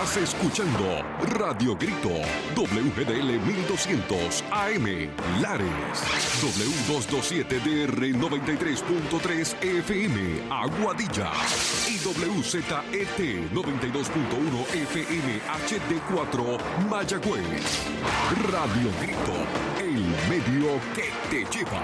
Estás escuchando Radio Grito, WGDL 1200 AM, Lares, W227DR 93.3 FM, Aguadilla, y WZET 92.1 FM HD4, Mayagüez. Radio Grito, el medio que te lleva.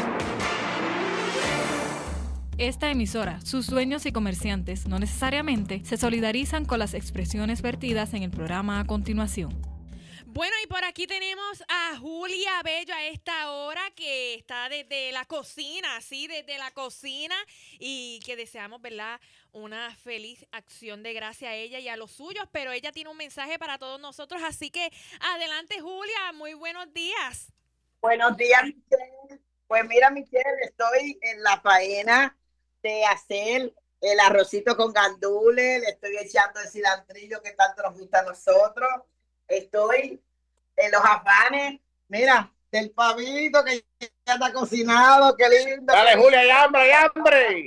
Esta emisora, sus dueños y comerciantes no necesariamente se solidarizan con las expresiones vertidas en el programa a continuación. Bueno, y por aquí tenemos a Julia Bello a esta hora, que está desde la cocina, sí, desde la cocina, y que deseamos, ¿verdad?, una feliz acción de gracia a ella y a los suyos, pero ella tiene un mensaje para todos nosotros, así que adelante, Julia, muy buenos días. Buenos días, Michelle. Pues mira, Michelle, estoy en la faena de hacer el arrocito con gandules, le estoy echando el cilantrillo que tanto nos gusta a nosotros. Estoy en los afanes, mira, del pavito que ya está cocinado, qué lindo. Dale, Julia, hay hambre, hay hambre.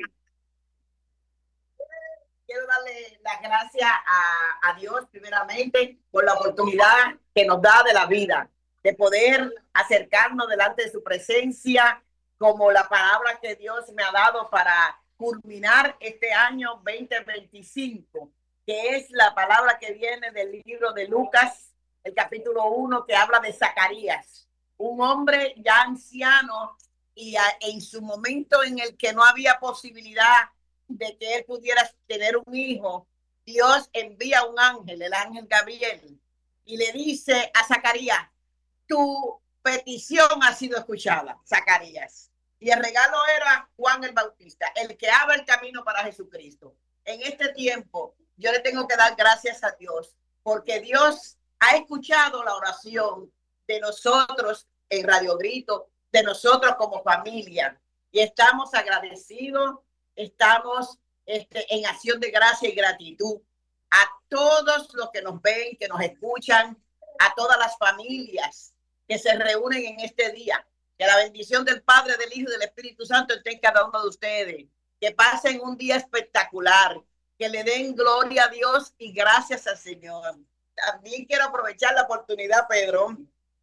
Quiero darle las gracias a Dios primeramente por la oportunidad que nos da de la vida, de poder acercarnos delante de su presencia, como la palabra que Dios me ha dado para culminar este año 2025, que es la palabra que viene del libro de Lucas, el capítulo 1, que habla de Zacarías, un hombre ya anciano y en su momento en el que no había posibilidad de que él pudiera tener un hijo, Dios envía un ángel, el ángel Gabriel, y le dice a Zacarías: tu petición ha sido escuchada, Zacarías. Y el regalo era Juan el Bautista, el que abre el camino para Jesucristo. En este tiempo, yo le tengo que dar gracias a Dios, porque Dios ha escuchado la oración de nosotros en Radio Grito, de nosotros como familia. Y estamos agradecidos, estamos en acción de gracia y gratitud a todos los que nos ven, que nos escuchan, a todas las familias que se reúnen en este día. Que la bendición del Padre, del Hijo y del Espíritu Santo esté en cada uno de ustedes. Que pasen un día espectacular. Que le den gloria a Dios y gracias al Señor. También quiero aprovechar la oportunidad, Pedro,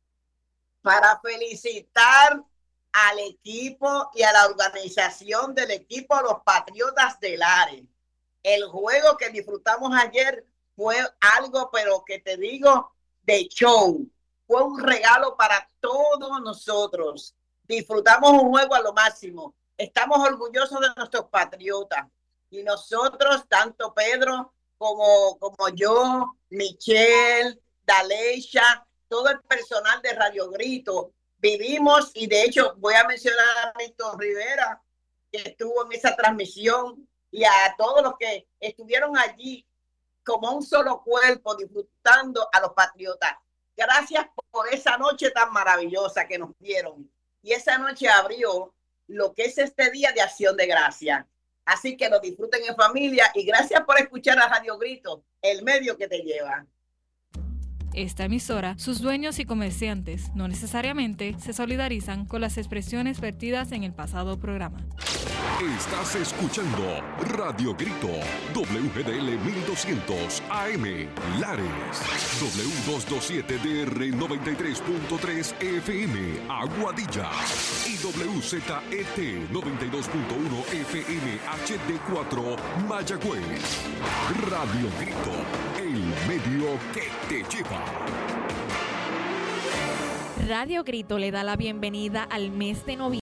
para felicitar al equipo y a la organización del equipo Los Patriotas de Lares. El juego que disfrutamos ayer fue algo, pero que te digo, de show. Fue un regalo para todos nosotros. Disfrutamos un juego a lo máximo. Estamos orgullosos de nuestros patriotas. Y nosotros, tanto Pedro como yo, Michelle, Daleisha, todo el personal de Radio Grito, vivimos, y de hecho voy a mencionar a Víctor Rivera, que estuvo en esa transmisión, y a todos los que estuvieron allí como un solo cuerpo disfrutando a los patriotas. Gracias por esa noche tan maravillosa que nos dieron. Y esa noche abrió lo que es este día de acción de gracia. Así que lo disfruten en familia y gracias por escuchar a Radio Grito, el medio que te lleva. Esta emisora, sus dueños y comerciantes no necesariamente se solidarizan con las expresiones vertidas en el pasado programa. Estás escuchando Radio Grito, WGDL 1200 AM, Lares, W227DR 93.3 FM, Aguadilla, y WZET 92.1 FM HD4, Mayagüez. Radio Grito, el medio que te lleva. Radio Grito le da la bienvenida al mes de noviembre